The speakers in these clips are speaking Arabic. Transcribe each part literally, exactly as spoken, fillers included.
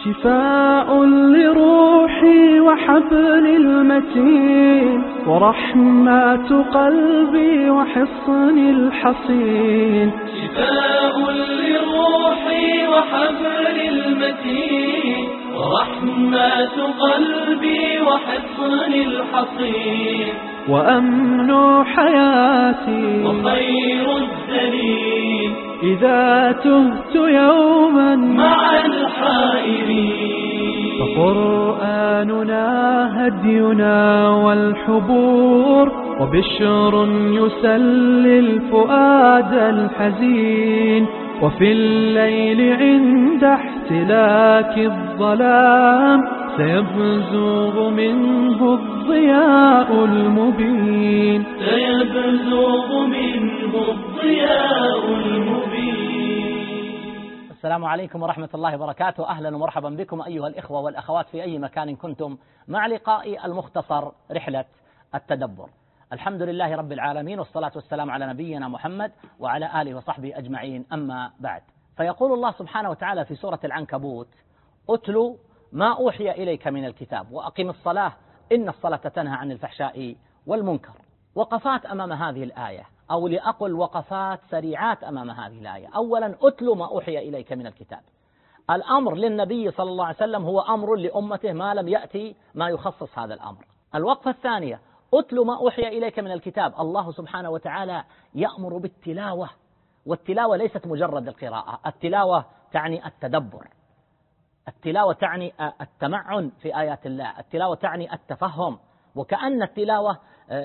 شفاء لروحي وحبل المتين، ورحمة قلبي وحصن الحصين. شفاء لروحي وحبل المتين، ورحمة قلبي وحصن الحصين. وأمن حياتي وخير الدليل إذا تهت يوما مع الحائرين. فقرآننا هدينا والحبور، وبشر يسلي الفؤاد الحزين. وفي الليل عند احتلاك الظلام سيبزغ منه الضياء المبين. سيبزغ منه الضياء المبين. السلام عليكم ورحمة الله وبركاته. أهلا ومرحبا بكم أيها الإخوة والأخوات في أي مكان كنتم مع لقائي المختصر رحلة التدبر. الحمد لله رب العالمين، والصلاة والسلام على نبينا محمد وعلى آله وصحبه أجمعين، أما بعد. فيقول الله سبحانه وتعالى في سورة العنكبوت: أتلوا ما أوحي إليك من الكتاب وأقم الصلاة إن الصلاة تنهى عن الفحشاء والمنكر. وقفات أمام هذه الآية، أو لأقل وقفات سريعات أمام هذه الآية. أولا، أتلوا ما أوحي إليك من الكتاب. الأمر للنبي صلى الله عليه وسلم هو أمر لأمته ما لم يأتي ما يخصص هذا الأمر. الوقفة الثانية: أتلوا ما أوحي إليك من الكتاب. الله سبحانه وتعالى يأمر بالتلاوة، والتلاوة ليست مجرد القراءة، التلاوة تعني التدبر، التلاوة تعني التمعن في آيات الله، التلاوة تعني التفهم، وكأن التلاوة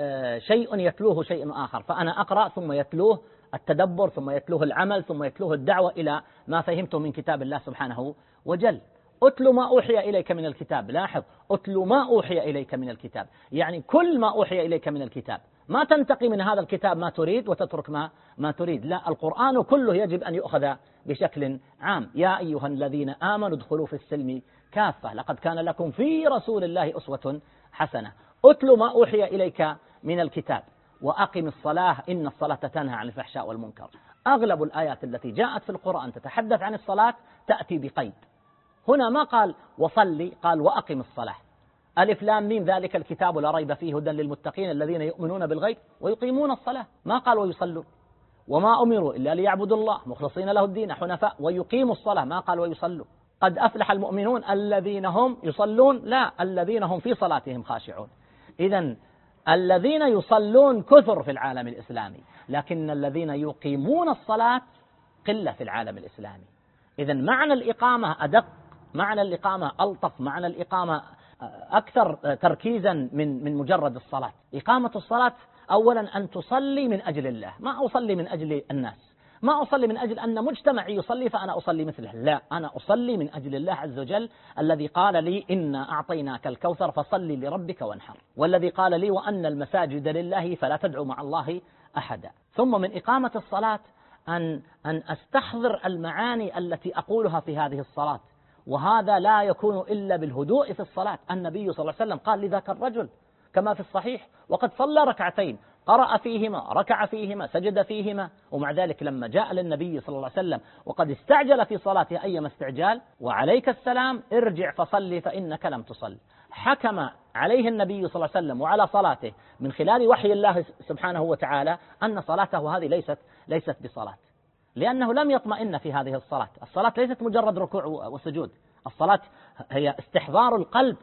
شيء يتلوه شيء آخر، فأنا أقرأ ثم يتلوه التدبر، ثم يتلوه العمل، ثم يتلوه الدعوة إلى ما فهمته من كتاب الله سبحانه وجل. أتلوا ما أوحي إليك من الكتاب. لاحظ، أتلوا ما أوحي إليك من الكتاب، يعني كل ما أوحي إليك من الكتاب. ما تنتقي من هذا الكتاب ما تريد وتترك ما ما تريد، لا، القرآن كله يجب أن يؤخذ بشكل عام. يا أيها الذين آمنوا ادخلوا في السلم كافة، لقد كان لكم في رسول الله أسوة حسنة. أتلوا ما أوحي إليك من الكتاب وأقم الصلاة إن الصلاة تنهى عن الفحشاء والمنكر. أغلب الآيات التي جاءت في القرآن تتحدث عن الصلاة تأتي بقيد. هنا ما قال وصلي، قال وأقم الصلاة. ألف لام ميم ذلك الكتاب لا ريب فيه هدى للمتقين الذين يؤمنون بالغيب ويقيمون الصلاة. ما قال ويصلوا. وما أمروا إلا ليعبدوا الله مخلصين له الدين حنفاء ويقيموا الصلاة. ما قال ويصلوا. قد أفلح المؤمنون الذين هم يصلون، لا، الذين هم في صلاتهم خاشعون. إذن الذين يصلون كثر في العالم الإسلامي، لكن الذين يقيمون الصلاة قلة في العالم الإسلامي. إذن معنى الإقامة أدق، معنى الإقامة ألطف، معنى الإقامة أكثر تركيزا من من مجرد الصلاة. إقامة الصلاة أولا أن تصلي من أجل الله، ما أصلي من أجل الناس، ما أصلي من أجل أن مجتمعي يصلي فأنا أصلي مثله، لا، أنا أصلي من أجل الله عز وجل الذي قال لي إنا أعطيناك الكوثر فصلي لربك وانحر، والذي قال لي وأن المساجد لله فلا تدعوا مع الله أحدا. ثم من إقامة الصلاة أن أن أستحضر المعاني التي أقولها في هذه الصلاة، وهذا لا يكون إلا بالهدوء في الصلاة. النبي صلى الله عليه وسلم قال لذاك الرجل كما في الصحيح: وقد صلى ركعتين قرأ فيهما ركع فيهما سجد فيهما، ومع ذلك لما جاء للنبي صلى الله عليه وسلم وقد استعجل في صلاته أيما استعجال: وعليك السلام ارجع فصلي فإنك لم تصل. حكم عليه النبي صلى الله عليه وسلم وعلى صلاته من خلال وحي الله سبحانه وتعالى أن صلاته هذه ليست ليست بصلاة، لأنه لم يطمئن في هذه الصلاة. الصلاة ليست مجرد ركوع وسجود، الصلاة هي استحضار القلب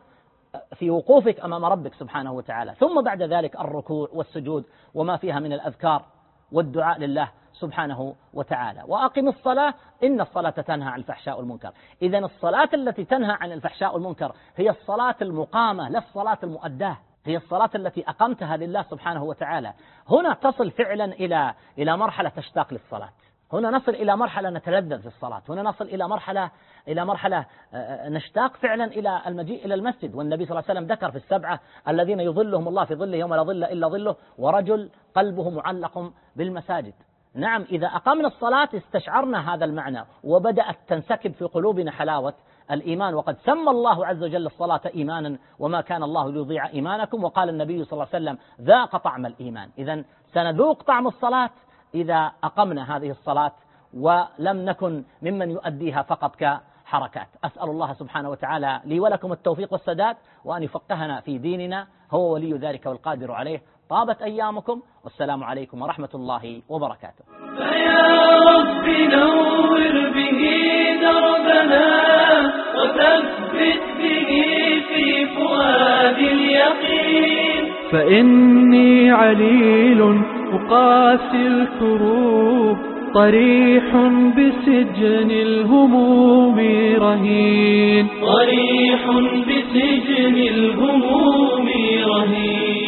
في وقوفك أمام ربك سبحانه وتعالى، ثم بعد ذلك الركوع والسجود وما فيها من الأذكار والدعاء لله سبحانه وتعالى. وأقم الصلاة إن الصلاة تنهى عن الفحشاء والمنكر. إذن الصلاة التي تنهى عن الفحشاء والمنكر هي الصلاة المقامة، لا الصلاة المؤداة، هي الصلاة التي أقمتها لله سبحانه وتعالى. هنا تصل فعلا إلى إلى مرحلة تشتاق للصلاة، هنا نصل إلى مرحلة نتلذذ في الصلاة، هنا نصل إلى مرحلة إلى مرحلة نشتاق فعلا إلى المجيء إلى المسجد. والنبي صلى الله عليه وسلم ذكر في السبعة الذين يظلهم الله في ظله يوم لا ظل إلا ظله: ورجل قلبه معلق بالمساجد. نعم، إذا أقمنا الصلاة استشعرنا هذا المعنى وبدأت تنسكب في قلوبنا حلاوة الإيمان. وقد سمى الله عز وجل الصلاة إيمانا وما كان الله ليضيع إيمانكم، وقال النبي صلى الله عليه وسلم: ذاق طعم الإيمان. إذن سنذوق طعم الصلاة إذا أقمنا هذه الصلاة ولم نكن ممن يؤديها فقط حركات. أسأل الله سبحانه وتعالى لي ولكم التوفيق والسداد، وأن يفقهنا في ديننا، هو ولي ذلك والقادر عليه. طابت أيامكم، والسلام عليكم ورحمة الله وبركاته. فيا رب نور به دربنا، وثبت به في فؤاد اليقين. فإني عليل أقاسي الكروب، طريح بسجن الهموم رهين. طريح بسجن الهموم رهين.